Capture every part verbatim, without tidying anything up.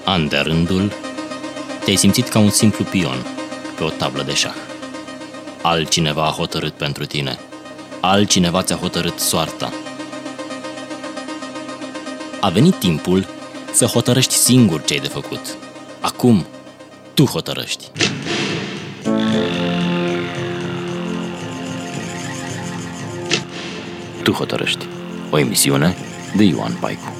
An de rândul, te-ai simțit ca un simplu pion pe o tablă de șah. Altcineva a hotărât pentru tine. Altcineva ți-a hotărât soarta. A venit timpul să hotărăști singur ce ai de făcut. Acum, tu hotărăști. Tu hotărăști. O emisiune de Ioan Paicu.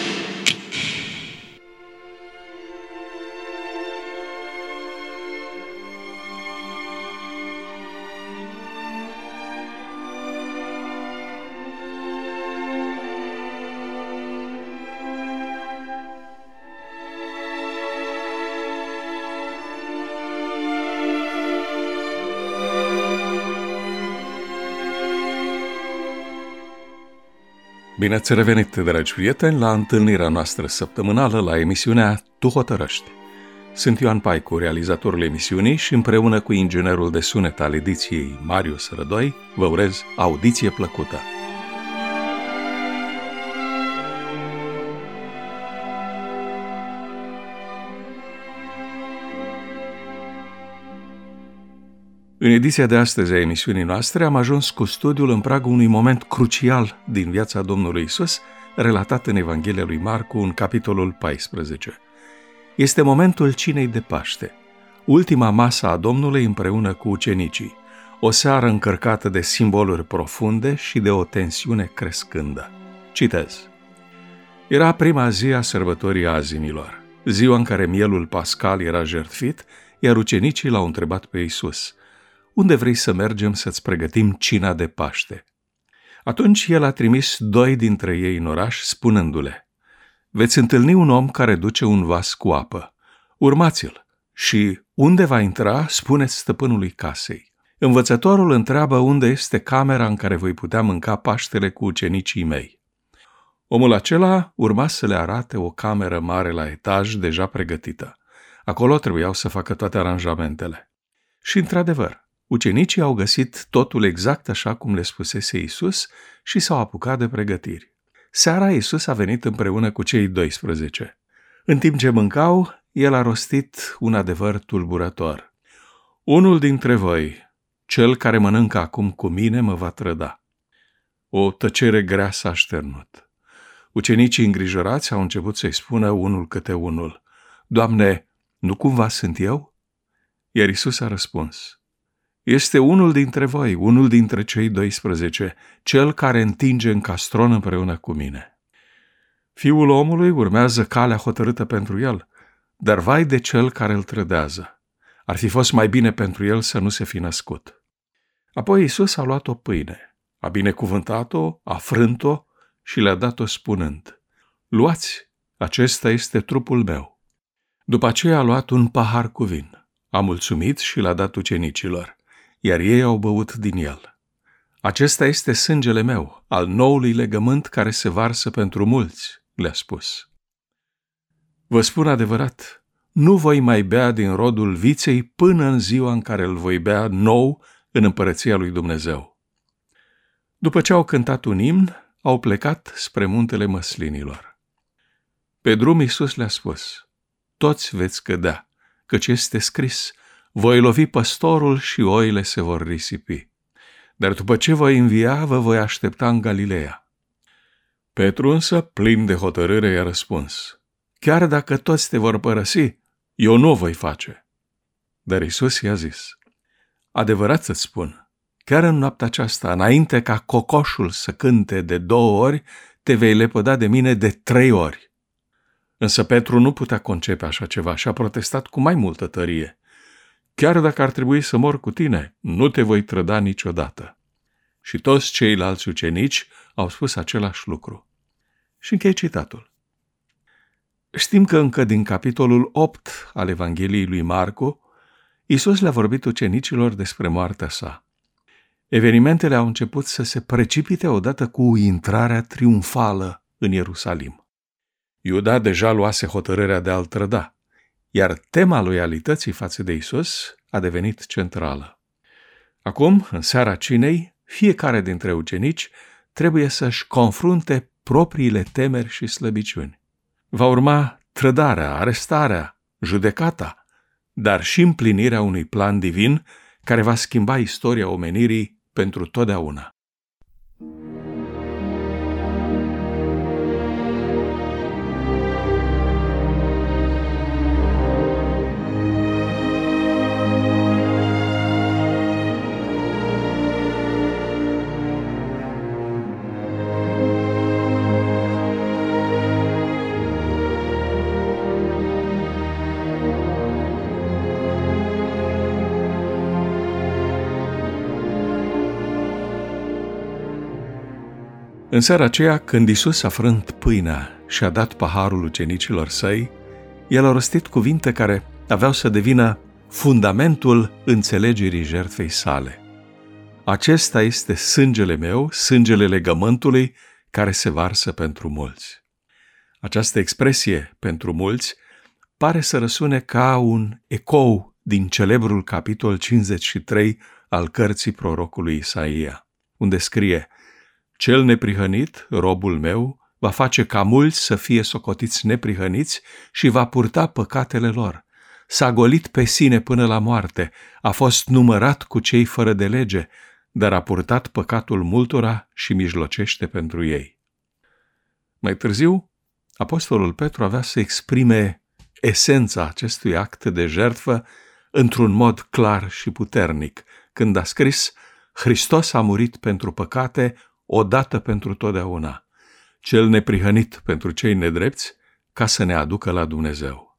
Bine ați revenit, dragi prieteni, la întâlnirea noastră săptămânală la emisiunea Tu hotărăști. Sunt Ioan Paicu, realizatorul emisiunii, și împreună cu inginerul de sunet al ediției Marius Rădoi, vă urez audiție plăcută. În ediția de astăzi a emisiunii noastre am ajuns cu studiul în pragul unui moment crucial din viața Domnului Iisus, relatat în Evanghelia lui Marcu, în capitolul paisprezece. Este momentul cinei de Paște, ultima masă a Domnului împreună cu ucenicii, o seară încărcată de simboluri profunde și de o tensiune crescândă. Citez. Era prima zi a sărbătorii Azinilor, ziua în care mielul pascal era jertfit, iar ucenicii l-au întrebat pe Iisus: unde vrei să mergem să-ți pregătim cina de Paște? Atunci el a trimis doi dintre ei în oraș, spunându-le: veți întâlni un om care duce un vas cu apă. Urmați-l și unde va intra, spuneți stăpânului casei. Învățătorul întreabă unde este camera în care voi putea mânca Paștele cu ucenicii mei. Omul acela urma să le arate o cameră mare la etaj deja pregătită. Acolo trebuiau să facă toate aranjamentele. Și într-adevăr, ucenicii au găsit totul exact așa cum le spusese Iisus și s-au apucat de pregătiri. Seara Iisus a venit împreună cu cei doisprezece. În timp ce mâncau, el a rostit un adevăr tulburător. Unul dintre voi, cel care mănâncă acum cu mine, mă va trăda. O tăcere grea s-a așternut. Ucenicii îngrijorați au început să-i spună unul câte unul: Doamne, nu cumva sunt eu? Iar Iisus a răspuns: este unul dintre voi, unul dintre cei doisprezece, cel care întinge în castron împreună cu mine. Fiul omului urmează calea hotărâtă pentru el, dar vai de cel care îl trădează. Ar fi fost mai bine pentru el să nu se fi născut. Apoi Iisus a luat o pâine, a binecuvântat-o, a frânt-o și le-a dat-o spunând: luați, acesta este trupul meu. După aceea a luat un pahar cu vin, a mulțumit și l-a dat ucenicilor, iar ei au băut din el. Acesta este sângele meu, al noului legământ care se varsă pentru mulți, le-a spus. Vă spun adevărat, nu voi mai bea din rodul viței până în ziua în care îl voi bea nou în împărăția lui Dumnezeu. După ce au cântat un imn, au plecat spre muntele măslinilor. Pe drum Iisus le-a spus: toți veți cădea, căci este scris: voi lovi păstorul și oile se vor risipi. Dar după ce voi învia, vă voi aștepta în Galileea. Petru însă, plin de hotărâre, i-a răspuns: chiar dacă toți te vor părăsi, eu nu o voi face. Dar Iisus i-a zis: adevărat să-ți spun, chiar în noaptea aceasta, înainte ca cocoșul să cânte de două ori, te vei lepăda de mine de trei ori. Însă Petru nu putea concepe așa ceva și a protestat cu mai multă tărie: chiar dacă ar trebui să mor cu tine, nu te voi trăda niciodată. Și toți ceilalți ucenici au spus același lucru. Și închei citatul. Știm că încă din capitolul opt al Evangheliei lui Marcu, Iisus le-a vorbit ucenicilor despre moartea sa. Evenimentele au început să se precipite odată cu intrarea triumfală în Ierusalim. Iuda deja luase hotărârea de a-l trăda, iar tema loialității față de Iisus a devenit centrală. Acum, în seara cinei, fiecare dintre ucenici trebuie să-și confrunte propriile temeri și slăbiciuni. Va urma trădarea, arestarea, judecata, dar și împlinirea unui plan divin care va schimba istoria omenirii pentru totdeauna. În seara aceea, când Iisus a frânt pâinea și a dat paharul ucenicilor săi, el a rostit cuvinte care aveau să devină fundamentul înțelegerii jertfei sale. Acesta este sângele meu, sângele legământului care se varsă pentru mulți. Această expresie, pentru mulți, pare să răsune ca un ecou din celebrul capitol cincizeci și trei al cărții prorocului Isaia, unde scrie: Cel neprihănit, robul meu, va face ca mulți să fie socotiți neprihăniți și va purta păcatele lor. S-a golit pe sine până la moarte, a fost numărat cu cei fără de lege, dar a purtat păcatul multora și mijlocește pentru ei. Mai târziu, apostolul Petru avea să exprime esența acestui act de jertfă într-un mod clar și puternic, când a scris: Hristos a murit pentru păcate odată pentru totdeauna, cel neprihănit pentru cei nedrepți, ca să ne aducă la Dumnezeu.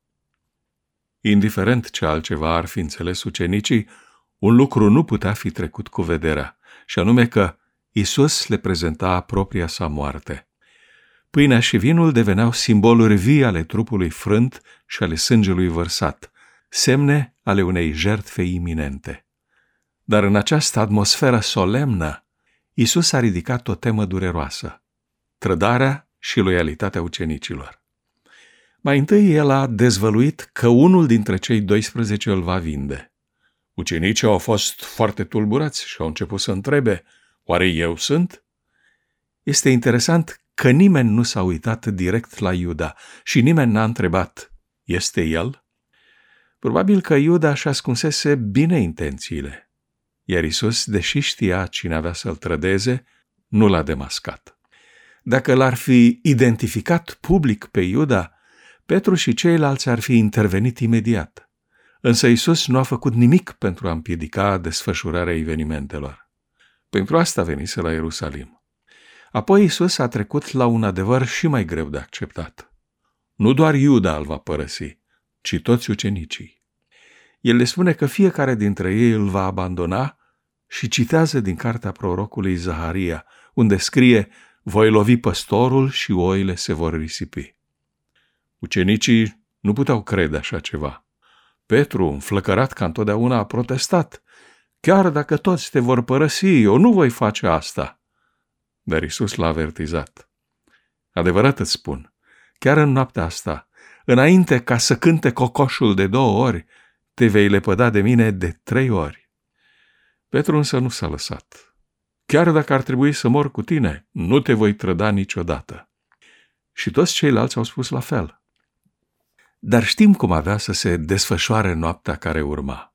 Indiferent ce altceva ar fi înțeles ucenicii, un lucru nu putea fi trecut cu vederea, și anume că Iisus le prezenta propria sa moarte. Pâinea și vinul deveneau simboluri vii ale trupului frânt și ale sângelui vărsat, semne ale unei jertfe iminente. Dar în această atmosferă solemnă, Iisus a ridicat o temă dureroasă: trădarea și loialitatea ucenicilor. Mai întâi el a dezvăluit că unul dintre cei doisprezece îl va vinde. Ucenicii au fost foarte tulburați și au început să întrebe: oare eu sunt? Este interesant că nimeni nu s-a uitat direct la Iuda și nimeni n-a întrebat: este el? Probabil că Iuda își ascunsese bine intențiile. Iar Iisus, deși știa cine avea să-l trădeze, nu l-a demascat. Dacă l-ar fi identificat public pe Iuda, Petru și ceilalți ar fi intervenit imediat. Însă Iisus nu a făcut nimic pentru a împiedica desfășurarea evenimentelor. Pentru asta venise la Ierusalim. Apoi Iisus a trecut la un adevăr și mai greu de acceptat. Nu doar Iuda îl va părăsi, ci toți ucenicii. El le spune că fiecare dintre ei îl va abandona și citează din cartea prorocului Zaharia, unde scrie: voi lovi păstorul și oile se vor risipi. Ucenicii nu puteau crede așa ceva. Petru, înflăcărat ca întotdeauna, a protestat: chiar dacă toți te vor părăsi, eu nu voi face asta. Dar Iisus l-a avertizat: adevărat îți spun, chiar în noaptea asta, înainte ca să cânte cocoșul de două ori, te vei lepăda de mine de trei ori. Petru însă nu s-a lăsat. Chiar dacă ar trebui să mor cu tine, nu te voi trăda niciodată. Și toți ceilalți au spus la fel. Dar știm cum avea să se desfășoare noaptea care urma.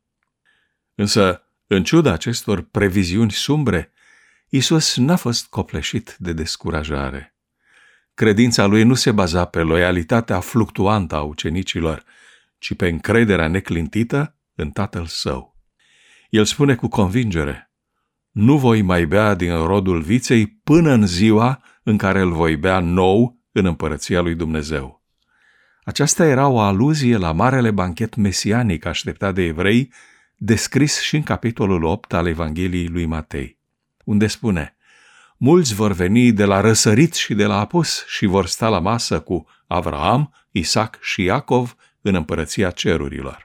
Însă, în ciuda acestor previziuni sumbre, Iisus n-a fost copleșit de descurajare. Credința lui nu se baza pe loialitatea fluctuantă a ucenicilor, ci pe încrederea neclintită în Tatăl Său. El spune cu convingere: nu voi mai bea din rodul viței până în ziua în care îl voi bea nou în împărăția lui Dumnezeu. Aceasta era o aluzie la marele banchet mesianic așteptat de evrei, descris și în capitolul opt al Evangheliei lui Matei, unde spune: mulți vor veni de la răsărit și de la apus și vor sta la masă cu Avraam, Isaac și Iacov în împărăția cerurilor.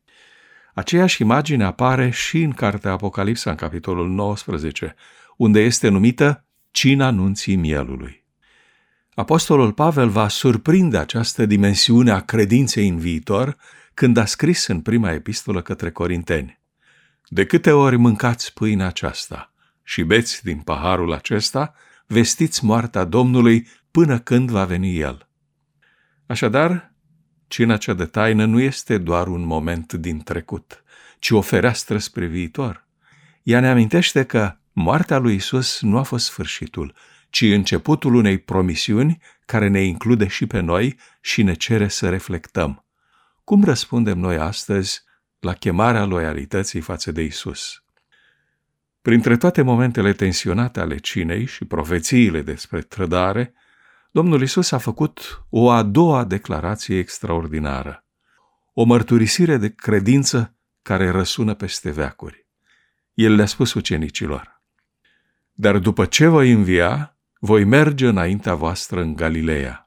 Aceeași imagine apare și în cartea Apocalipsa, în capitolul nouăsprezece, unde este numită Cina nunții mielului. Apostolul Pavel va surprinde această dimensiune a credinței în viitor când a scris în prima epistolă către Corinteni: de câte ori mâncați pâinea aceasta și beți din paharul acesta, vestiți moartea Domnului până când va veni El. Așadar, Cina cea de taină nu este doar un moment din trecut, ci o fereastră spre viitor. Ea ne amintește că moartea lui Isus nu a fost sfârșitul, ci începutul unei promisiuni care ne include și pe noi și ne cere să reflectăm. Cum răspundem noi astăzi la chemarea loialității față de Isus? Printre toate momentele tensionate ale cinei și profețiile despre trădare, Domnul Isus a făcut o a doua declarație extraordinară, o mărturisire de credință care răsună peste veacuri. El le-a spus ucenicilor: dar după ce voi învia, voi merge înaintea voastră în Galileea.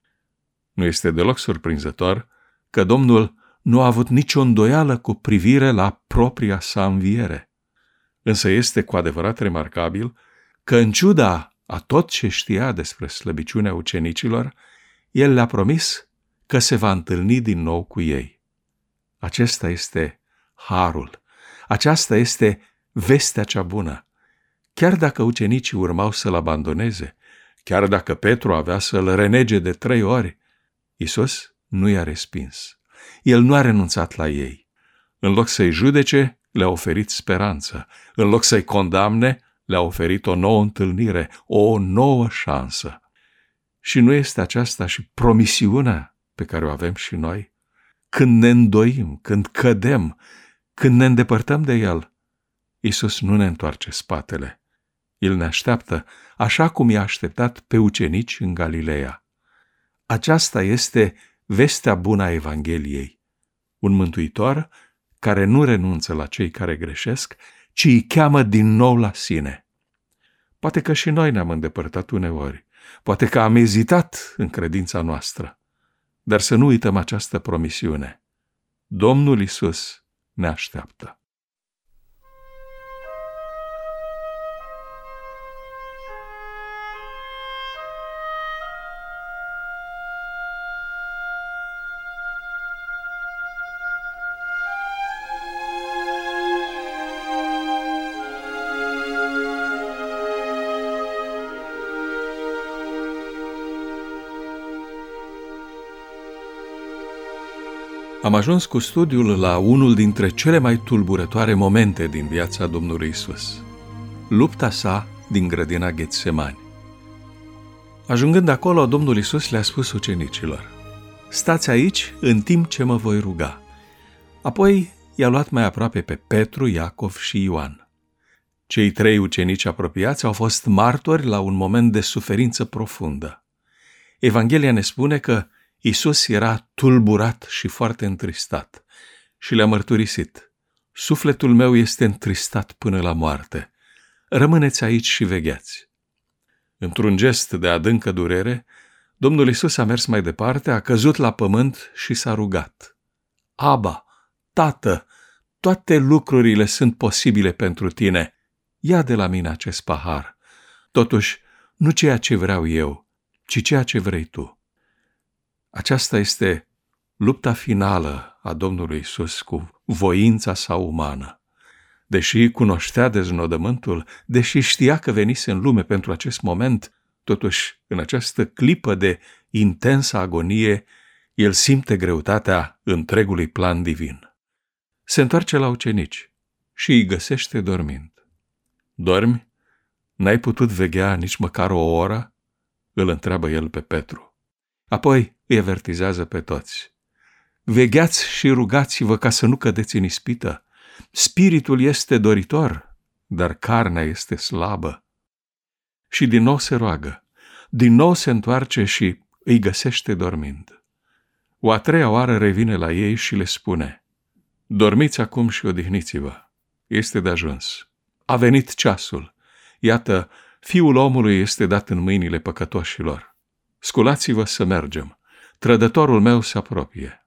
Nu este deloc surprinzător că Domnul nu a avut nicio îndoială cu privire la propria sa înviere. Însă este cu adevărat remarcabil că, în ciuda a tot ce știa despre slăbiciunea ucenicilor, el le-a promis că se va întâlni din nou cu ei. Acesta este harul, aceasta este vestea cea bună. Chiar dacă ucenicii urmau să-l abandoneze, chiar dacă Petru avea să-l renege de trei ori, Iisus nu i-a respins. El nu a renunțat la ei. În loc să-i judece, le-a oferit speranță. În loc să-i condamne, le-a oferit o nouă întâlnire, o nouă șansă. Și nu este aceasta și promisiunea pe care o avem și noi? Când ne îndoim, când cădem, când ne îndepărtăm de El, Iisus nu ne întoarce spatele. El ne așteaptă așa cum i-a așteptat pe ucenici în Galileea. Aceasta este vestea bună a Evangheliei. Un mântuitor care nu renunță la cei care greșesc, ci îi cheamă din nou la sine. Poate că și noi ne-am îndepărtat uneori, poate că am ezitat în credința noastră, dar să nu uităm această promisiune. Domnul Iisus ne așteaptă. Am ajuns cu studiul la unul dintre cele mai tulburătoare momente din viața Domnului Isus, lupta sa din grădina Getsemani. Ajungând acolo, Domnul Isus le-a spus ucenicilor: stați aici în timp ce mă voi ruga. Apoi i-a luat mai aproape pe Petru, Iacov și Ioan. Cei trei ucenici apropiați au fost martori la un moment de suferință profundă. Evanghelia ne spune că Iisus era tulburat și foarte întristat și le-a mărturisit: sufletul meu este întristat până la moarte. Rămâneți aici și vegheați. Într-un gest de adâncă durere, Domnul Iisus a mers mai departe, a căzut la pământ și s-a rugat: Aba, Tată, toate lucrurile sunt posibile pentru tine. Ia de la mine acest pahar. Totuși, nu ceea ce vreau eu, ci ceea ce vrei tu. Aceasta este lupta finală a Domnului Iisus cu voința sa umană. Deși cunoștea deznodământul, deși știa că venise în lume pentru acest moment, totuși, în această clipă de intensă agonie, el simte greutatea întregului plan divin. Se întoarce la ucenici și îi găsește dormind. Dormi? N-ai putut veghea nici măcar o oră? Îl întreabă el pe Petru. Apoi îi avertizează pe toți: vegheați și rugați-vă ca să nu cădeți în ispită. Spiritul este doritor, dar carnea este slabă. Și din nou se roagă, din nou se întoarce și îi găsește dormind. O a treia oară revine la ei și le spune: dormiți acum și odihniți-vă. Este de ajuns. A venit ceasul. Iată, Fiul omului este dat în mâinile păcătoșilor. Sculați-vă să mergem. Trădătorul meu se apropie.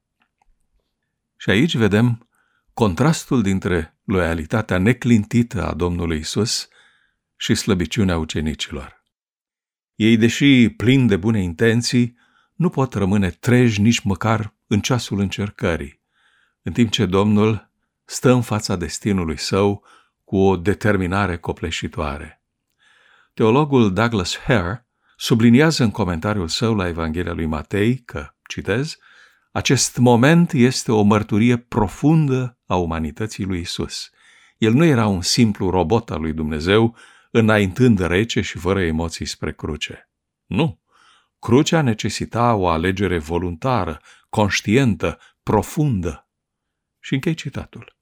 Și aici vedem contrastul dintre loialitatea neclintită a Domnului Isus și slăbiciunea ucenicilor. Ei, deși plini de bune intenții, nu pot rămâne treji nici măcar în ceasul încercării, în timp ce Domnul stă în fața destinului său cu o determinare copleșitoare. Teologul Douglas Hare subliniază în comentariul său la Evanghelia lui Matei că, citez, Acest moment este o mărturie profundă a umanității lui Isus. El nu era un simplu robot al lui Dumnezeu, înaintând rece și fără emoții spre cruce. Nu. Crucea necesita o alegere voluntară, conștientă, profundă. Și închei citatul.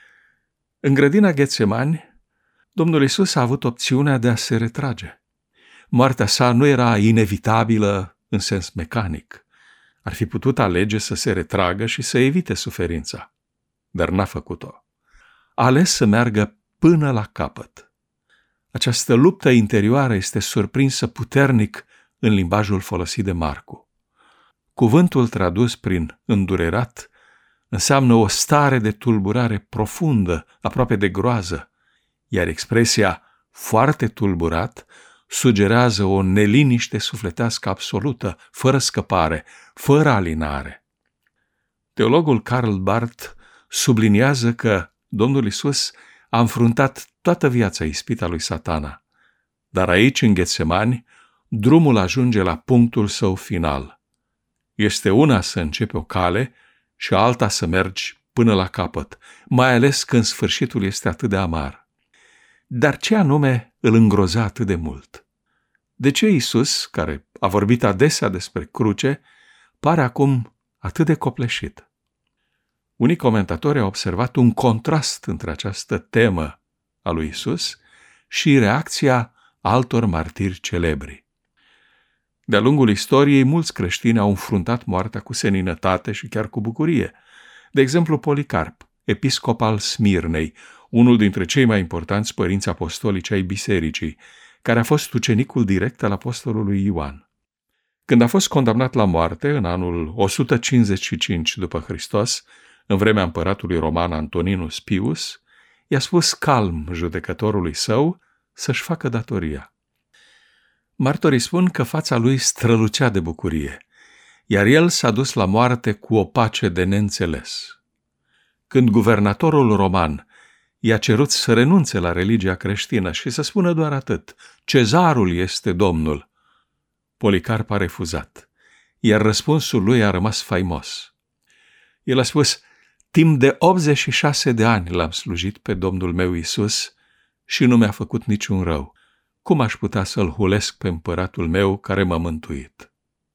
În grădina Ghetsemani, Domnul Iisus a avut opțiunea de a se retrage. Moartea sa nu era inevitabilă în sens mecanic. Ar fi putut alege să se retragă și să evite suferința, dar n-a făcut-o. A ales să meargă până la capăt. Această luptă interioară este surprinsă puternic în limbajul folosit de Marcu. Cuvântul tradus prin îndurerat înseamnă o stare de tulburare profundă, aproape de groază, iar expresia foarte tulburat sugerează o neliniște sufletească absolută, fără scăpare, fără alinare. Teologul Karl Barth subliniază că Domnul Iisus a înfruntat toată viața ispita lui Satana, dar aici, în Ghetsemani, drumul ajunge la punctul său final. Este una să începi o cale și alta să mergi până la capăt, mai ales când sfârșitul este atât de amar. Dar ce anume îl îngroza atât de mult? De ce Iisus, care a vorbit adesea despre cruce, pare acum atât de copleșit? Unii comentatori au observat un contrast între această temă a lui Iisus și reacția altor martiri celebri. De-a lungul istoriei, mulți creștini au înfruntat moartea cu seninătate și chiar cu bucurie. De exemplu, Policarp, episcop al Smirnei, unul dintre cei mai importanți părinți apostolici ai bisericii, care a fost ucenicul direct al apostolului Ioan. Când a fost condamnat la moarte în anul o sută cincizeci și cinci după Hristos, în vremea împăratului roman Antoninus Pius, i-a spus calm judecătorului său să-și facă datoria. Martorii spun că fața lui strălucea de bucurie, iar el s-a dus la moarte cu o pace de neînțeles. Când guvernatorul roman i-a cerut să renunțe la religia creștină și să spună doar atât: Cezarul este Domnul, Policarp a refuzat, iar răspunsul lui a rămas faimos. El a spus: timp de optzeci și șase de ani l-am slujit pe Domnul meu Iisus și nu mi-a făcut niciun rău. Cum aș putea să-l hulesc pe împăratul meu care m-a mântuit?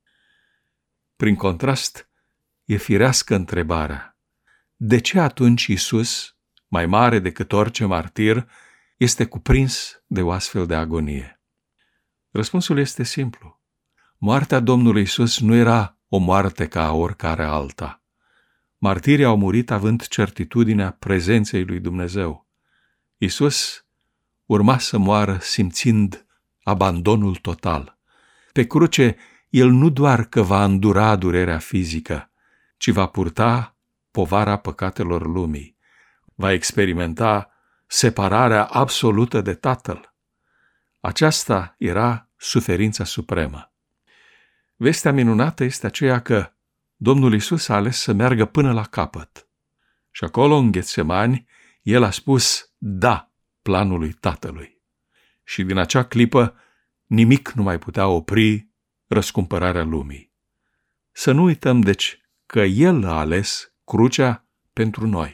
Prin contrast, e firească întrebarea: de ce atunci Iisus, mai mare decât orice martir, este cuprins de o astfel de agonie? Răspunsul este simplu. Moartea Domnului Iisus nu era o moarte ca oricare alta. Martirii au murit având certitudinea prezenței lui Dumnezeu. Iisus urma să moară simțind abandonul total. Pe cruce, el nu doar că va îndura durerea fizică, ci va purta povara păcatelor lumii. Va experimenta separarea absolută de Tatăl. Aceasta era suferința supremă. Vestea minunată este aceea că Domnul Iisus a ales să meargă până la capăt. Și acolo, în Ghetsemani, el a spus da planului Tatălui. Și din acea clipă, nimic nu mai putea opri răscumpărarea lumii. Să nu uităm, deci, că el a ales crucea pentru noi.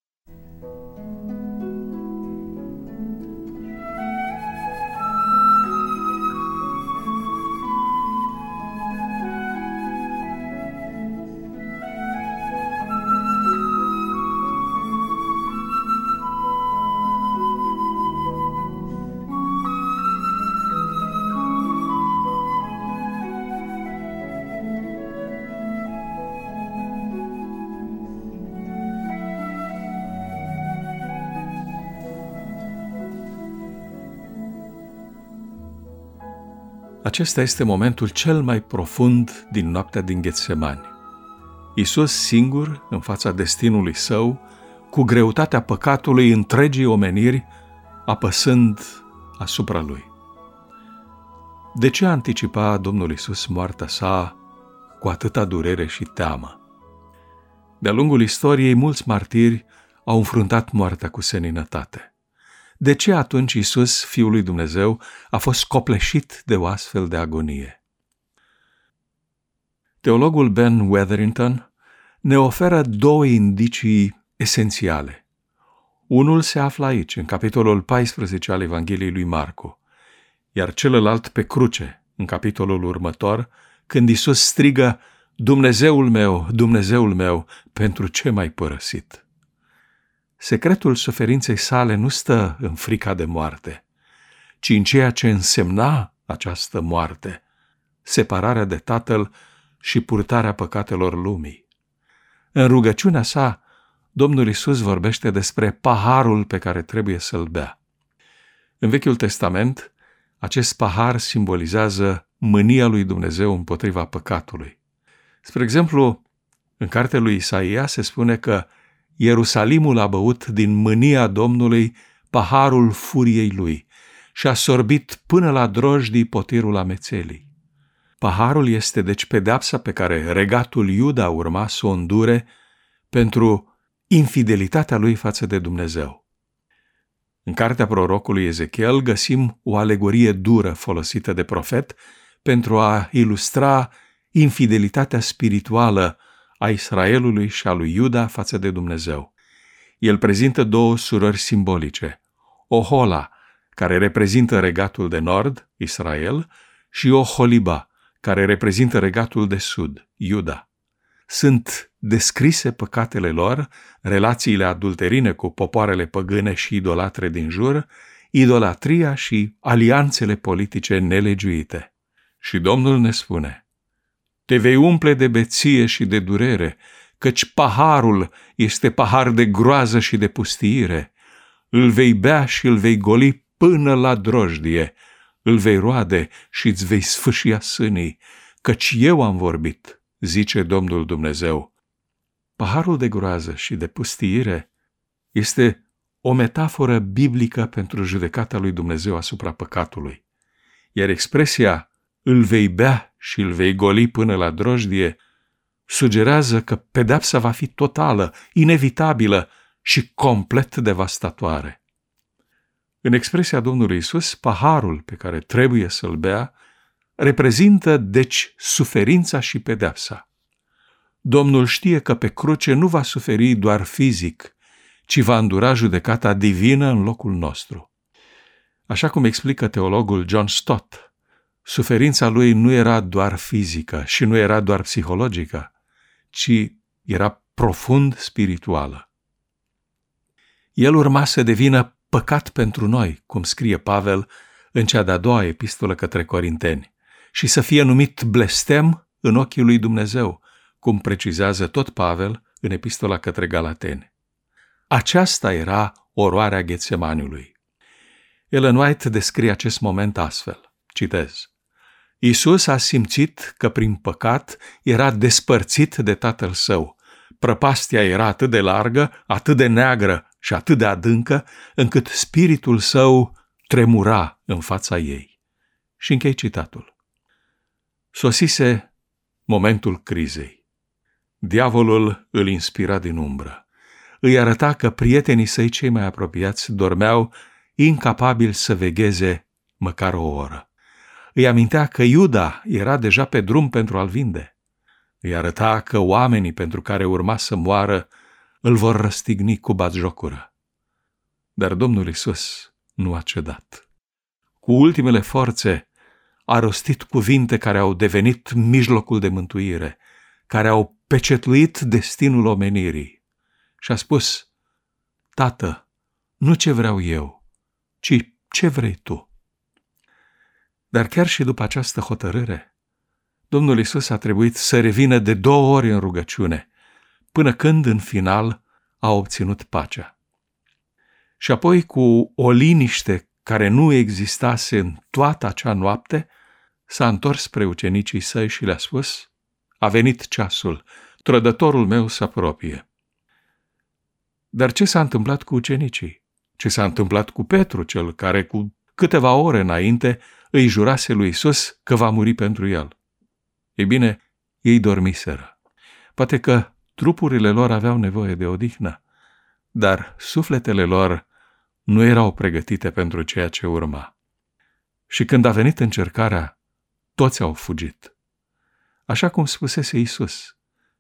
Acesta este momentul cel mai profund din noaptea din Ghetsemani. Iisus singur, în fața destinului său, cu greutatea păcatului întregii omeniri, apăsând asupra lui. De ce anticipa Domnul Iisus moartea sa cu atâta durere și teamă? De-a lungul istoriei, mulți martiri au înfruntat moartea cu seninătate. De ce atunci Iisus, Fiul lui Dumnezeu, a fost copleșit de o astfel de agonie? Teologul Ben Witherington ne oferă două indicii esențiale. Unul se află aici, în capitolul paisprezece al Evangheliei lui Marcu, iar celălalt pe cruce, în capitolul următor, când Iisus strigă: Dumnezeul meu, Dumnezeul meu, pentru ce m-ai părăsit? Secretul suferinței sale nu stă în frica de moarte, ci în ceea ce însemna această moarte, separarea de Tatăl și purtarea păcatelor lumii. În rugăciunea sa, Domnul Iisus vorbește despre paharul pe care trebuie să-l bea. În Vechiul Testament, acest pahar simbolizează mânia lui Dumnezeu împotriva păcatului. Spre exemplu, în cartea lui Isaia se spune că Ierusalimul a băut din mânia Domnului paharul furiei lui și a sorbit până la drojdii potirul amețelii. Paharul este deci pedeapsa pe care regatul Iuda urma să o îndure pentru infidelitatea lui față de Dumnezeu. În cartea prorocului Ezechiel găsim o alegorie dură folosită de profet pentru a ilustra infidelitatea spirituală a Israelului și a lui Iuda față de Dumnezeu. El prezintă două surori simbolice, Ohola, care reprezintă regatul de nord, Israel, și Oholiba, care reprezintă regatul de sud, Iuda. Sunt descrise păcatele lor, relațiile adulterine cu popoarele păgâne și idolatre din jur, idolatria și alianțele politice nelegiuite. Și Domnul ne spune: te vei umple de beție și de durere, căci paharul este pahar de groază și de pustiire. Îl vei bea și îl vei goli până la drojdie, îl vei roade și îți vei sfâșia sânii, căci eu am vorbit, zice Domnul Dumnezeu. Paharul de groază și de pustiire este o metaforă biblică pentru judecata lui Dumnezeu asupra păcatului, iar expresia îl vei bea și îl vei goli până la drojdie sugerează că pedeapsa va fi totală, inevitabilă și complet devastatoare. În expresia Domnului Iisus, paharul pe care trebuie să-l bea reprezintă, deci, suferința și pedeapsa. Domnul știe că pe cruce nu va suferi doar fizic, ci va îndura judecata divină în locul nostru. Așa cum explică teologul John Stott, suferința lui nu era doar fizică și nu era doar psihologică, ci era profund spirituală. El urma să devină păcat pentru noi, cum scrie Pavel în cea de-a doua epistolă către Corinteni, și să fie numit blestem în ochii lui Dumnezeu, cum precizează tot Pavel în epistola către Galateni. Aceasta era oroarea Ghetsemaniului. Ellen White descrie acest moment astfel, citez: Iisus a simțit că prin păcat era despărțit de Tatăl Său. Prăpastia era atât de largă, atât de neagră și atât de adâncă, încât spiritul său tremura în fața ei. Și închei citatul. Sosise momentul crizei. Diavolul îl inspira din umbră. Îi arăta că prietenii săi cei mai apropiați dormeau, incapabili să vegheze măcar o oră. Îi amintea că Iuda era deja pe drum pentru a-l vinde. Îi arăta că oamenii pentru care urma să moară îl vor răstigni cu batjocură. Dar Domnul Iisus nu a cedat. Cu ultimele forțe a rostit cuvinte care au devenit mijlocul de mântuire, care au pecetluit destinul omenirii și a spus: Tată, nu ce vreau eu, ci ce vrei tu. Dar chiar și după această hotărâre, Domnul Iisus a trebuit să revină de două ori în rugăciune, până când, în final, a obținut pacea. Și apoi, cu o liniște care nu existase în toată acea noapte, s-a întors spre ucenicii săi și le-a spus: a venit ceasul, trădătorul meu se apropie. Dar ce s-a întâmplat cu ucenicii? Ce s-a întâmplat cu Petru, cel care cu câteva ore înainte îi jurase lui Iisus că va muri pentru el? Ei bine, ei dormiseră. Poate că trupurile lor aveau nevoie de odihnă, dar sufletele lor nu erau pregătite pentru ceea ce urma. Și când a venit încercarea, toți au fugit. Așa cum spusese Iisus: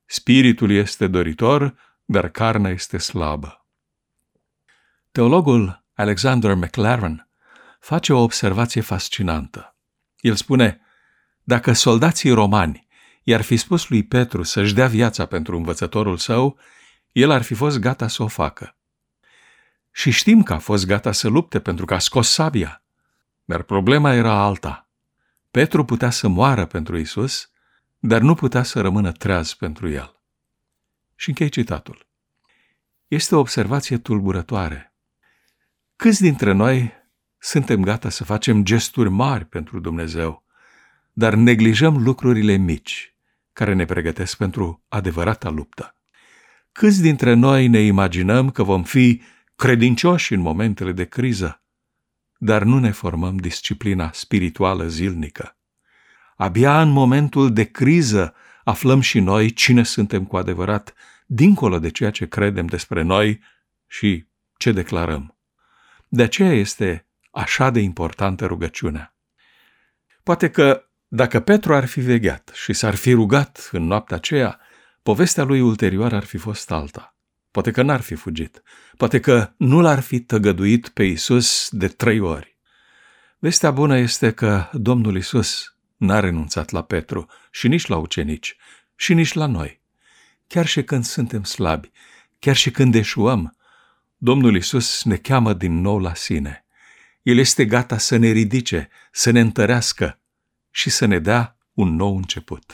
Spiritul este doritor, dar carnea este slabă. Teologul Alexander Maclaren face o observație fascinantă. El spune, dacă soldații romani i-ar fi spus lui Petru să-și dea viața pentru învățătorul său, el ar fi fost gata să o facă. Și știm că a fost gata să lupte pentru că a scos sabia. Dar problema era alta. Petru putea să moară pentru Iisus, dar nu putea să rămână treaz pentru el. Și închei citatul. Este o observație tulburătoare. Câți dintre noi suntem gata să facem gesturi mari pentru Dumnezeu, dar neglijăm lucrurile mici care ne pregătesc pentru adevărata luptă? Câți dintre noi ne imaginăm că vom fi credincioși în momentele de criză, dar nu ne formăm disciplina spirituală zilnică? Abia în momentul de criză aflăm și noi cine suntem cu adevărat, dincolo de ceea ce credem despre noi și ce declarăm. De aceea este așa de importantă rugăciunea. Poate că dacă Petru ar fi vegheat și s-ar fi rugat în noaptea aceea, povestea lui ulterioară ar fi fost alta. Poate că n-ar fi fugit. Poate că nu l-ar fi tăgăduit pe Iisus de trei ori. Vestea bună este că Domnul Iisus n-a renunțat la Petru și nici la ucenici și nici la noi. Chiar și când suntem slabi, chiar și când eșuăm, Domnul Iisus ne cheamă din nou la sine. El este gata să ne ridice, să ne întărească și să ne dea un nou început.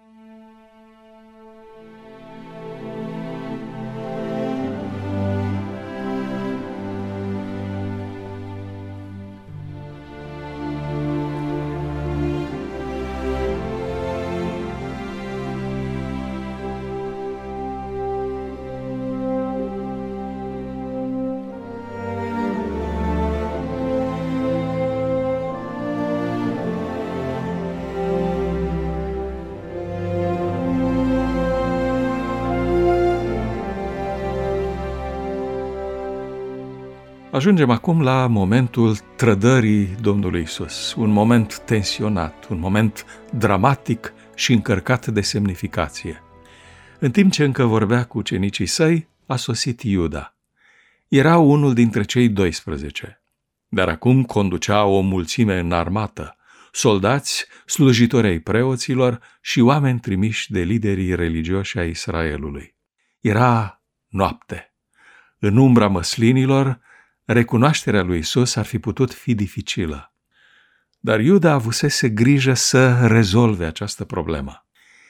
Ajungem acum la momentul trădării Domnului Iisus, un moment tensionat, un moment dramatic și încărcat de semnificație. În timp ce încă vorbea cu ucenicii săi, a sosit Iuda. Era unul dintre cei doisprezece, dar acum conducea o mulțime înarmată, soldați, slujitori ai preoților și oameni trimiși de liderii religioși ai Israelului. Era noapte. În umbra măslinilor, recunoașterea lui Iisus ar fi putut fi dificilă. Dar Iuda avusese grijă să rezolve această problemă.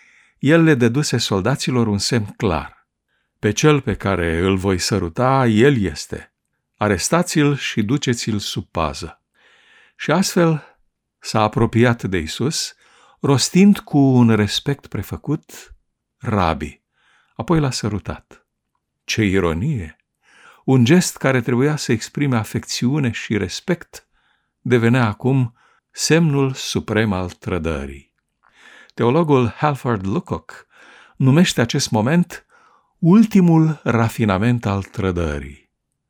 El le dăduse soldaților un semn clar. Pe cel pe care îl voi săruta, el este. Arestați-l și duceți-l sub pază. Și astfel s-a apropiat de Iisus, rostind cu un respect prefăcut, Rabi. Apoi l-a sărutat. Ce ironie! Un gest care trebuia să exprime afecțiune și respect devenea acum semnul suprem al trădării. Teologul Halford Lucock numește acest moment ultimul rafinament al trădării.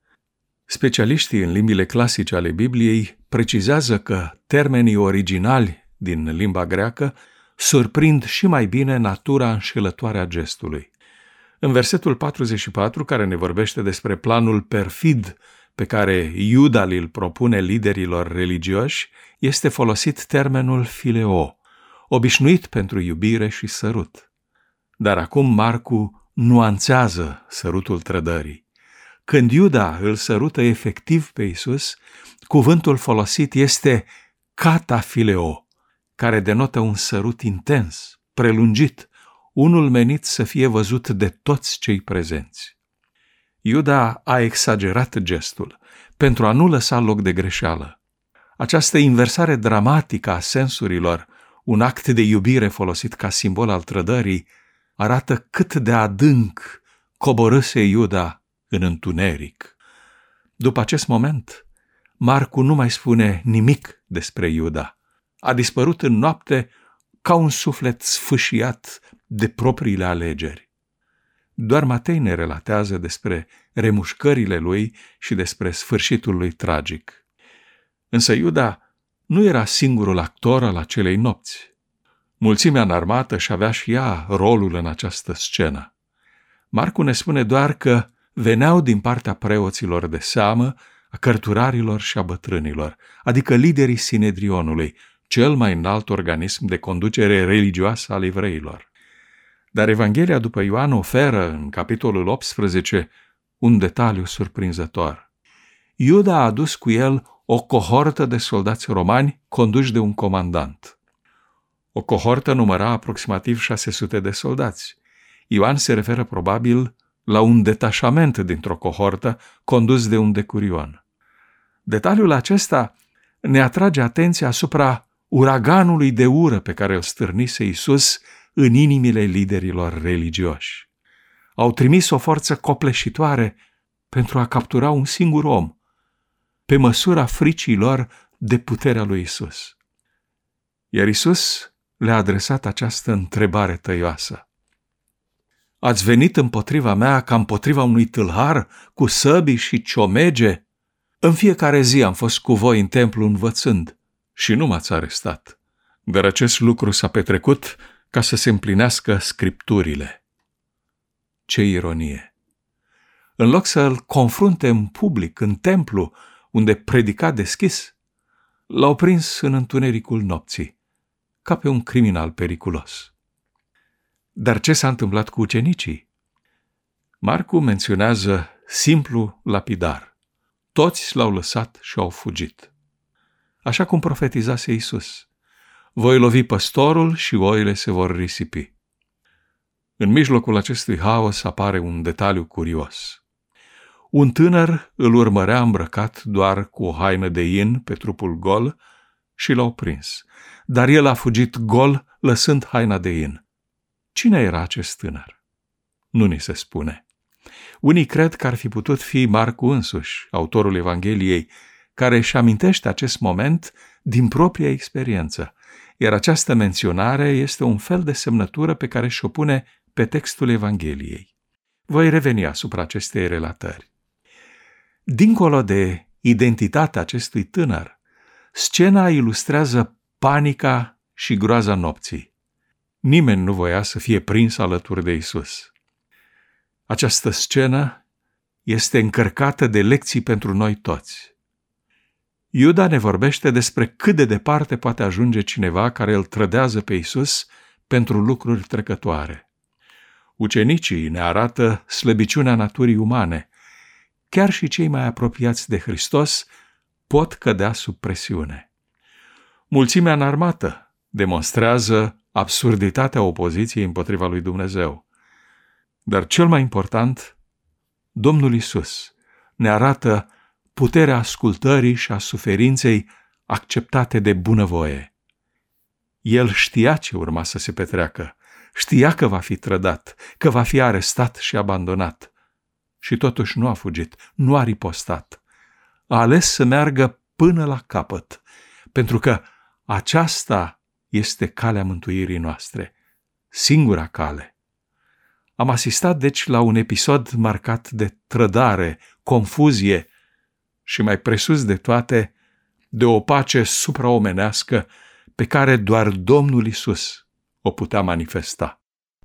Specialiștii în limbile clasice ale Bibliei precizează că termenii originali din limba greacă surprind și mai bine natura înșelătoare a gestului. În versetul patruzeci și patru, care ne vorbește despre planul perfid pe care Iuda îl propune liderilor religioși, este folosit termenul fileo, obișnuit pentru iubire și sărut. Dar acum Marcu nuanțează sărutul trădării. Când Iuda îl sărută efectiv pe Iisus, cuvântul folosit este catafileo, care denotă un sărut intens, prelungit, unul menit să fie văzut de toți cei prezenți. Iuda a exagerat gestul pentru a nu lăsa loc de greșeală. Această inversare dramatică a sensurilor, un act de iubire folosit ca simbol al trădării, arată cât de adânc coborâse Iuda în întuneric. După acest moment, Marcu nu mai spune nimic despre Iuda. A dispărut în noapte ca un suflet sfâșiat de propriile alegeri. Doar Matei ne relatează despre remușcările lui și despre sfârșitul lui tragic. Însă Iuda nu era singurul actor al acelei nopți. Mulțimea înarmată și avea și ea rolul în această scenă. Marcu ne spune doar că veneau din partea preoților de seamă, a cărturarilor și a bătrânilor, adică liderii Sinedrionului, cel mai înalt organism de conducere religioasă al evreilor. Dar Evanghelia după Ioan oferă, în capitolul optsprezece, un detaliu surprinzător. Iuda a adus cu el o cohortă de soldați romani conduși de un comandant. O cohortă număra aproximativ șase sute de soldați. Ioan se referă probabil la un detașament dintr-o cohortă condus de un decurion. Detaliul acesta ne atrage atenția asupra uraganului de ură pe care îl stârnise Iisus în inimile liderilor religioși. Au trimis o forță copleșitoare pentru a captura un singur om, pe măsura fricii lor de puterea lui Iisus. Iar Iisus le-a adresat această întrebare tăioasă. Ați venit împotriva mea ca împotriva unui tâlhar, cu săbii și ciomege? În fiecare zi am fost cu voi în templu învățând și nu m-ați arestat. Dar acest lucru s-a petrecut ca să se împlinească scripturile. Ce ironie! În loc să-l confrunte în public, în templu, unde predica deschis, l-au prins în întunericul nopții, ca pe un criminal periculos. Dar ce s-a întâmplat cu ucenicii? Marcu menționează simplu lapidar. Toți l-au lăsat și au fugit. Așa cum profetizase Iisus. Voi lovi păstorul și oile se vor risipi. În mijlocul acestui haos apare un detaliu curios. Un tânăr îl urmărea îmbrăcat doar cu o haină de in pe trupul gol și l-au prins, dar el a fugit gol lăsând haina de in. Cine era acest tânăr? Nu ni se spune. Unii cred că ar fi putut fi Marcu însuși, autorul Evangheliei, care își amintește acest moment din propria experiență, iar această menționare este un fel de semnătură pe care și-o pune pe textul Evangheliei. Voi reveni asupra acestei relatări. Dincolo de identitatea acestui tânăr, scena ilustrează panica și groaza nopții. Nimeni nu voia să fie prins alături de Iisus. Această scenă este încărcată de lecții pentru noi toți. Iuda ne vorbește despre cât de departe poate ajunge cineva care îl trădează pe Iisus pentru lucruri trecătoare. Ucenicii ne arată slăbiciunea naturii umane. Chiar și cei mai apropiați de Hristos pot cădea sub presiune. Mulțimea înarmată demonstrează absurditatea opoziției împotriva lui Dumnezeu. Dar cel mai important, Domnul Iisus ne arată puterea ascultării și a suferinței acceptate de bunăvoie. El știa ce urma să se petreacă, știa că va fi trădat, că va fi arestat și abandonat. Și totuși nu a fugit, nu a ripostat. A ales să meargă până la capăt, pentru că aceasta este calea mântuirii noastre, singura cale. Am asistat deci la un episod marcat de trădare, confuzie și mai presus de toate, de o pace supraomenească pe care doar Domnul Iisus o putea manifesta.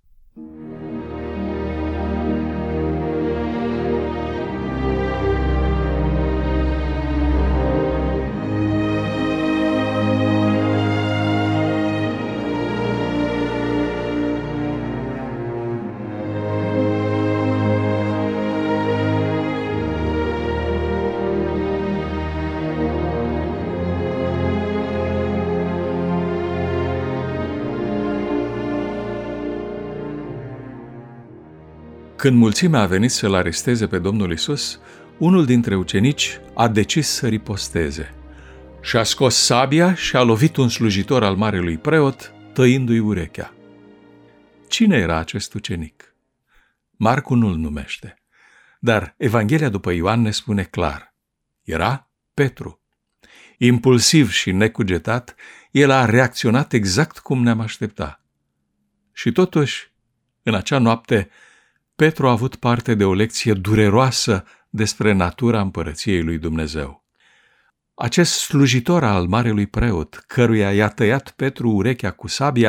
Când mulțimea a venit să-l aresteze pe Domnul Iisus, unul dintre ucenici a decis să riposteze. Și-a scos sabia și a lovit un slujitor al marelui preot, tăindu-i urechea. Cine era acest ucenic? Marcu nu-l numește, dar Evanghelia după Ioan ne spune clar. Era Petru. Impulsiv și necugetat, el a reacționat exact cum ne-am aștepta. Și totuși, în acea noapte, Petru a avut parte de o lecție dureroasă despre natura împărăției lui Dumnezeu. Acest slujitor al marelui preot, căruia i-a tăiat Petru urechea cu sabia,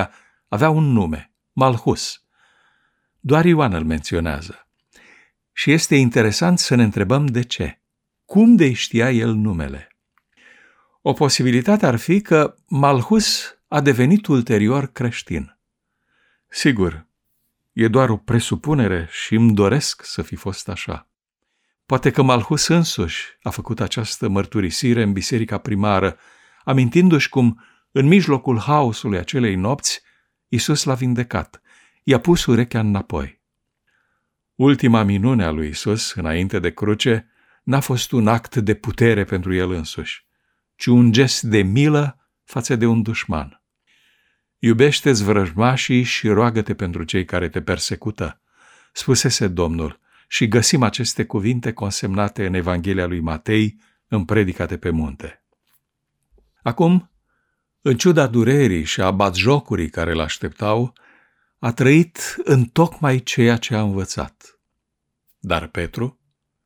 avea un nume, Malhus. Doar Ioan îl menționează. Și este interesant să ne întrebăm de ce. Cum de știa el numele? O posibilitate ar fi că Malhus a devenit ulterior creștin. Sigur, e doar o presupunere și îmi doresc să fi fost așa. Poate că Malhus însuși a făcut această mărturisire în biserica primară, amintindu-și cum, în mijlocul haosului acelei nopți, Iisus l-a vindecat, i-a pus urechea înapoi. Ultima minune a lui Iisus, înainte de cruce, n-a fost un act de putere pentru el însuși, ci un gest de milă față de un dușman. Iubește-ți vrăjmașii și roagă-te pentru cei care te persecută, spusese Domnul, și găsim aceste cuvinte consemnate în Evanghelia lui Matei, în Predica de pe munte. Acum, în ciuda durerii și a batjocurii care îl așteptau, a trăit întocmai ceea ce a învățat. Dar Petru?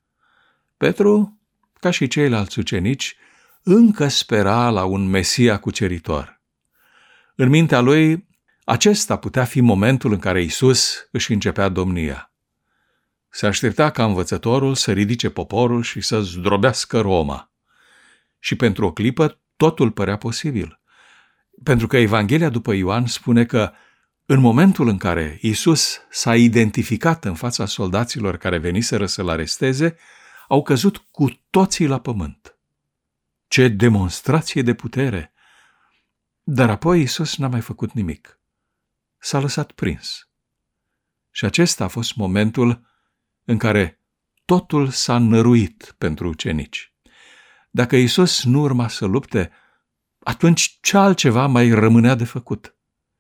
Petru, ca și ceilalți ucenici, încă spera la un Mesia cuceritor. În mintea lui, acesta putea fi momentul în care Iisus își începea domnia. Se aștepta ca învățătorul să ridice poporul și să zdrobească Roma. Și pentru o clipă totul părea posibil. Pentru că Evanghelia după Ioan spune că în momentul în care Iisus s-a identificat în fața soldaților care veniseră să-l aresteze, au căzut cu toții la pământ. Ce demonstrație de putere! Dar apoi Iisus n-a mai făcut nimic. S-a lăsat prins. Și acesta a fost momentul în care totul s-a năruit pentru ucenici. Dacă Iisus nu urma să lupte, atunci ce altceva mai rămânea de făcut?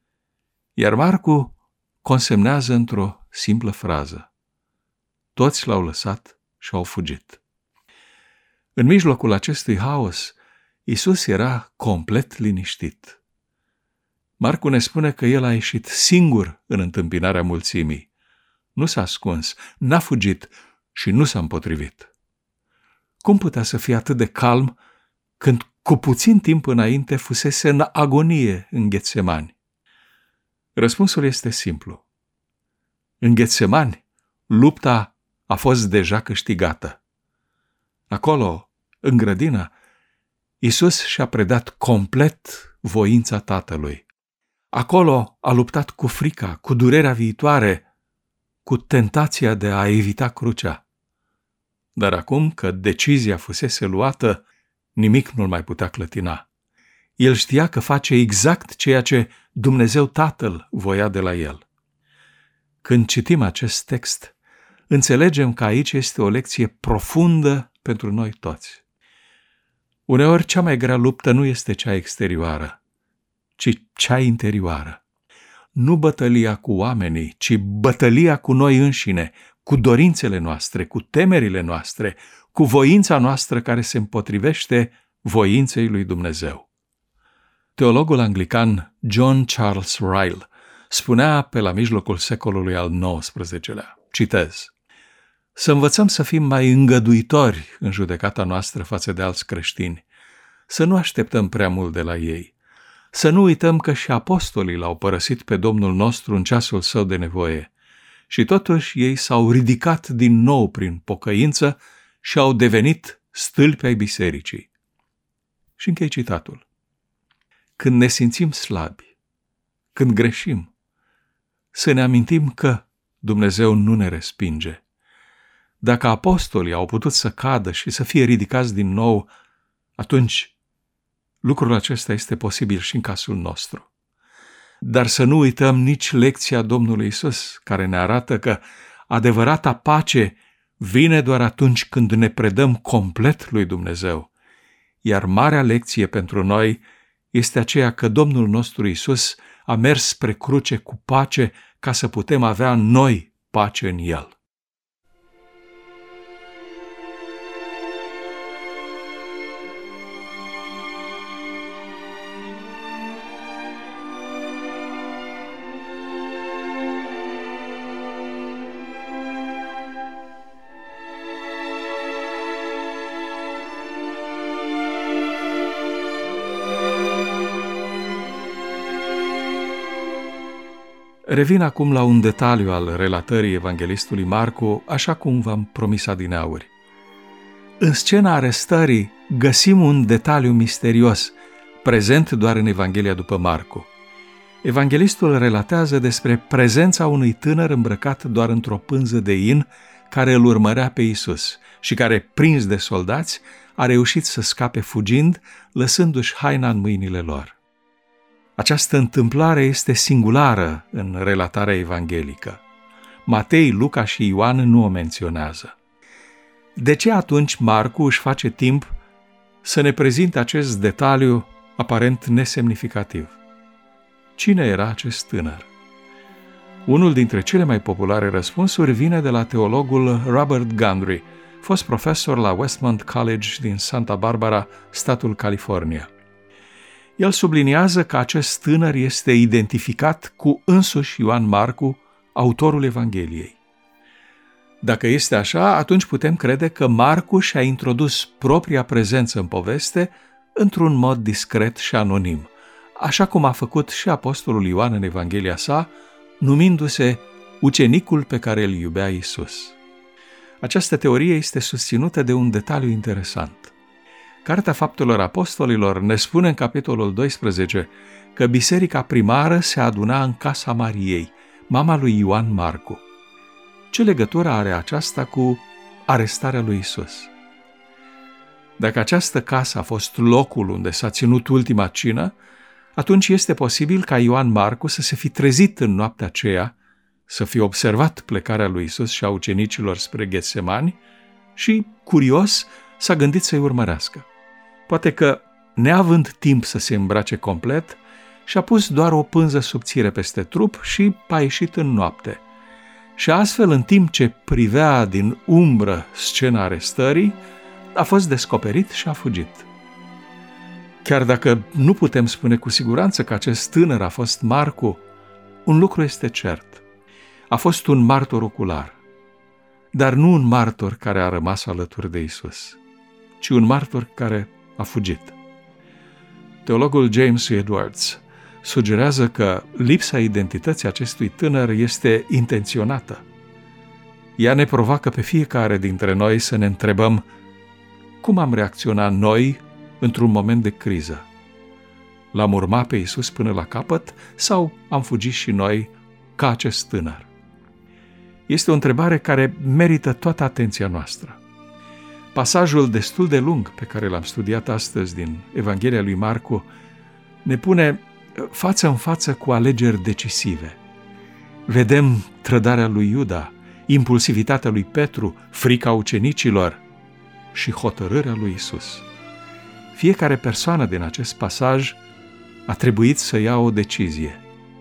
Iar Marcu consemnează într-o simplă frază: toți l-au lăsat și au fugit. În mijlocul acestui haos, Iisus era complet liniștit. Marcu ne spune că el a ieșit singur în întâmpinarea mulțimii. Nu s-a ascuns, n-a fugit și nu s-a împotrivit. Cum putea să fie atât de calm când cu puțin timp înainte fusese în agonie în Ghetsemani? Răspunsul este simplu. În Ghetsemani, lupta a fost deja câștigată. Acolo, în grădină, Iisus și-a predat complet voința Tatălui. Acolo a luptat cu frica, cu durerea viitoare, cu tentația de a evita crucea. Dar acum că decizia fusese luată, nimic nu-l mai putea clătina. El știa că face exact ceea ce Dumnezeu Tatăl voia de la el. Când citim acest text, înțelegem că aici este o lecție profundă pentru noi toți. Uneori cea mai grea luptă nu este cea exterioară, ci cea interioară. Nu bătălia cu oamenii, ci bătălia cu noi înșine, cu dorințele noastre, cu temerile noastre, cu voința noastră care se împotrivește voinței lui Dumnezeu. Teologul anglican John Charles Ryle spunea pe la mijlocul secolului al nouăsprezecelea, citez: să învățăm să fim mai îngăduitori în judecata noastră față de alți creștini, să nu așteptăm prea mult de la ei, să nu uităm că și apostolii l-au părăsit pe Domnul nostru în ceasul său de nevoie și totuși ei s-au ridicat din nou prin pocăință și au devenit stâlpi ai bisericii. Și închei citatul. Când ne simțim slabi, când greșim, să ne amintim că Dumnezeu nu ne respinge. Dacă apostolii au putut să cadă și să fie ridicați din nou, atunci lucrul acesta este posibil și în cazul nostru. Dar să nu uităm nici lecția Domnului Iisus, care ne arată că adevărata pace vine doar atunci când ne predăm complet lui Dumnezeu. Iar marea lecție pentru noi este aceea că Domnul nostru Iisus a mers spre cruce cu pace ca să putem avea noi pace în El. Revin acum la un detaliu al relatării evanghelistului Marcu, așa cum v-am promis adineauri. În scena arestării găsim un detaliu misterios, prezent doar în Evanghelia după Marcu. Evanghelistul relatează despre prezența unui tânăr îmbrăcat doar într-o pânză de in care îl urmărea pe Iisus și care, prins de soldați, a reușit să scape fugind, lăsându-și haina în mâinile lor. Această întâmplare este singulară în relatarea evanghelică. Matei, Luca și Ioan nu o menționează. De ce atunci Marcu își face timp să ne prezinte acest detaliu aparent nesemnificativ? Cine era acest tânăr? Unul dintre cele mai populare răspunsuri vine de la teologul Robert Gundry, fost profesor la Westmont College din Santa Barbara, statul California. El subliniază că acest tânăr este identificat cu însuși Ioan Marcu, autorul Evangheliei. Dacă este așa, atunci putem crede că Marcu și-a introdus propria prezență în poveste într-un mod discret și anonim, așa cum a făcut și apostolul Ioan în Evanghelia sa, numindu-se ucenicul pe care îl iubea Iisus. Această teorie este susținută de un detaliu interesant. Cartea Faptelor Apostolilor ne spune în capitolul doisprezece că biserica primară se aduna în casa Mariei, mama lui Ioan Marcu. Ce legătură are aceasta cu arestarea lui Iisus? Dacă această casă a fost locul unde s-a ținut ultima cină, atunci este posibil ca Ioan Marcu să se fi trezit în noaptea aceea, să fi observat plecarea lui Iisus și a ucenicilor spre Getsemani și, curios, s-a gândit să-i urmărească. Poate că, neavând timp să se îmbrace complet, și-a pus doar o pânză subțire peste trup și a ieșit în noapte. Și astfel, în timp ce privea din umbră scena arestării, a fost descoperit și a fugit. Chiar dacă nu putem spune cu siguranță că acest tânăr a fost Marcu, un lucru este cert. A fost un martor ocular, dar nu un martor care a rămas alături de Iisus, ci un martor care a fugit. Teologul James Edwards sugerează că lipsa identității acestui tânăr este intenționată. Ea ne provoacă pe fiecare dintre noi să ne întrebăm cum am reacționat noi într-un moment de criză. L-am urmat pe Iisus până la capăt sau am fugit și noi ca acest tânăr? Este o întrebare care merită toată atenția noastră. Pasajul destul de lung pe care l-am studiat astăzi din Evanghelia lui Marcu ne pune față în față cu alegeri decisive. Vedem trădarea lui Iuda, impulsivitatea lui Petru, frica ucenicilor și hotărârea lui Iisus. Fiecare persoană din acest pasaj a trebuit să ia o decizie.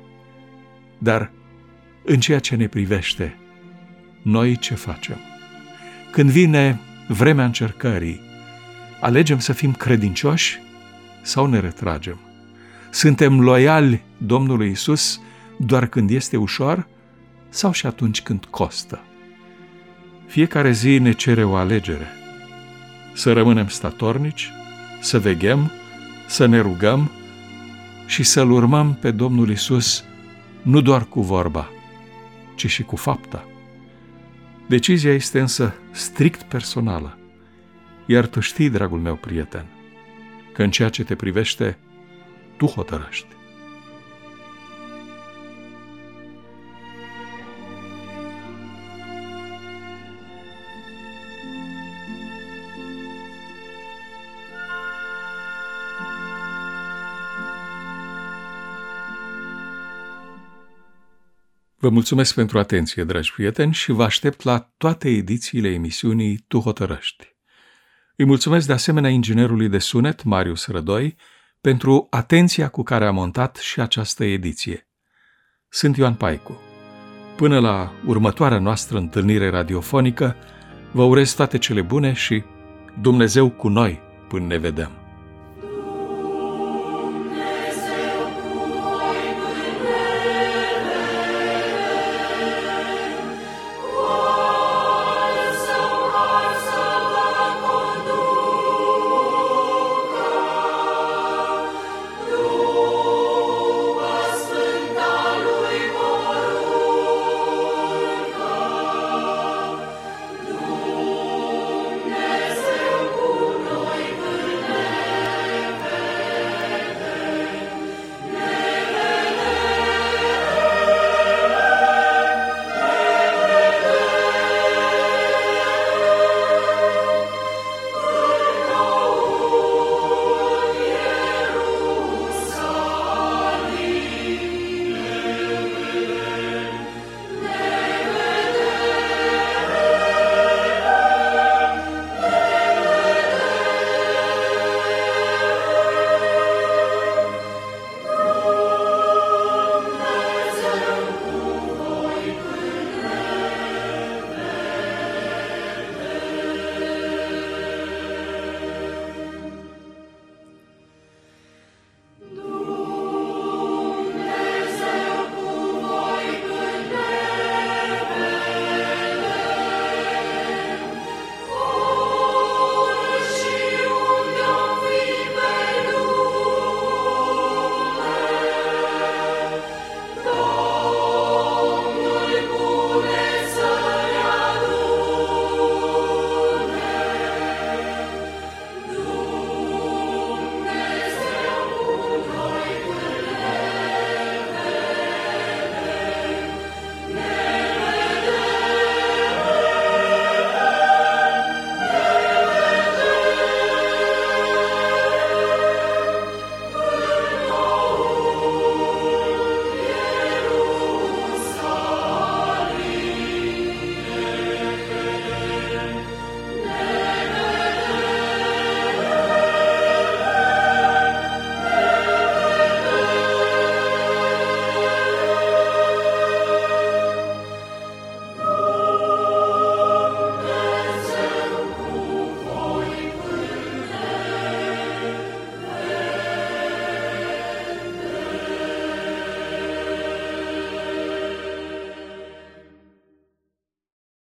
Dar în ceea ce ne privește, noi ce facem? Când vine vremea încercării, alegem să fim credincioși sau ne retragem? Suntem loiali Domnului Iisus doar când este ușor sau și atunci când costă? Fiecare zi ne cere o alegere. Să rămânem statornici, să veghem, să ne rugăm și să-L urmăm pe Domnul Iisus nu doar cu vorba, ci și cu fapta. Decizia este însă strict personală, iar tu știi, dragul meu prieten, că în ceea ce te privește, tu hotărăști. Vă mulțumesc pentru atenție, dragi prieteni, și vă aștept la toate edițiile emisiunii Tu Hotărăști. Îi mulțumesc de asemenea inginerului de sunet, Marius Rădoi, pentru atenția cu care a montat și această ediție. Sunt Ioan Paicu. Până la următoarea noastră întâlnire radiofonică, vă urez toate cele bune și Dumnezeu cu noi până ne vedem.